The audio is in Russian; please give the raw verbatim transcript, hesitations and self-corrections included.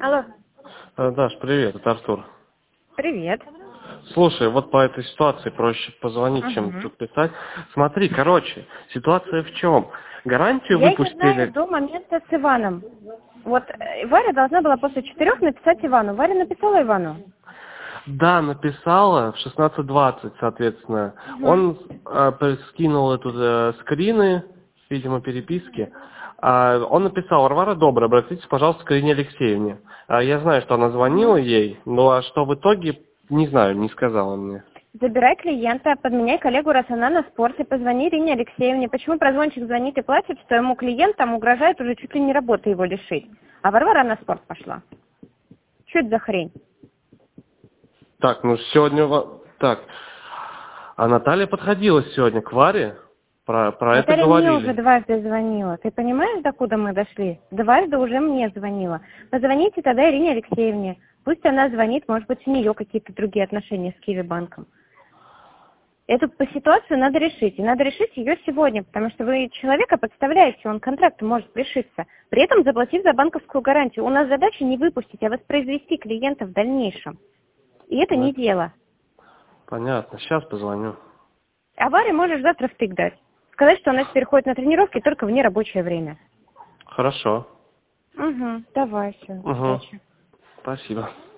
Алло. Э, Даш, привет, это Артур. Привет. Слушай, вот по этой ситуации проще позвонить, чем Угу. тут писать. Смотри, короче, ситуация в чем? Гарантию Я не знаю выпустили... до момента с Иваном. Вот э, Варя должна была после четырех написать Ивану. Варя написала Ивану. Да, написала в шестнадцать двадцать, соответственно. Угу. Он э, скинул эту э, скрины, видимо, переписки. А, он написал: Варвара Добрая, обратитесь, пожалуйста, к Ирине Алексеевне. А, я знаю, что она звонила Угу. ей, но а что в итоге, не знаю, не сказала мне. Забирай клиента, подменяй коллегу, раз она на спорте, позвони Ирине Алексеевне. Почему прозвончик звонит и платит, что ему клиент там угрожает уже чуть ли не работы его лишить. А Варвара на спорт пошла. Что это за хрень? Так, ну сегодня... во- Так, а Наталья подходила сегодня к Варе, про, про это Наталья мне уже говорили. дважды звонила. Ты понимаешь, докуда мы дошли? Дважды уже мне звонила. Позвоните тогда Ирине Алексеевне. Пусть она звонит, может быть, у нее какие-то другие отношения с Киви-банком. Эту по ситуацию надо решить. И надо решить ее сегодня, потому что вы человека подставляете, он к контракту может пришиться, при этом заплатив за банковскую гарантию. У нас задача не выпустить, а воспроизвести клиента в дальнейшем. И это Ну, не это дело. понятно, сейчас позвоню. А Варе можешь завтра втык дать. Сказать, что она теперь ходит на тренировки только в нерабочее время. Хорошо. Угу, давай, все, Угу. удачи. Спасибо.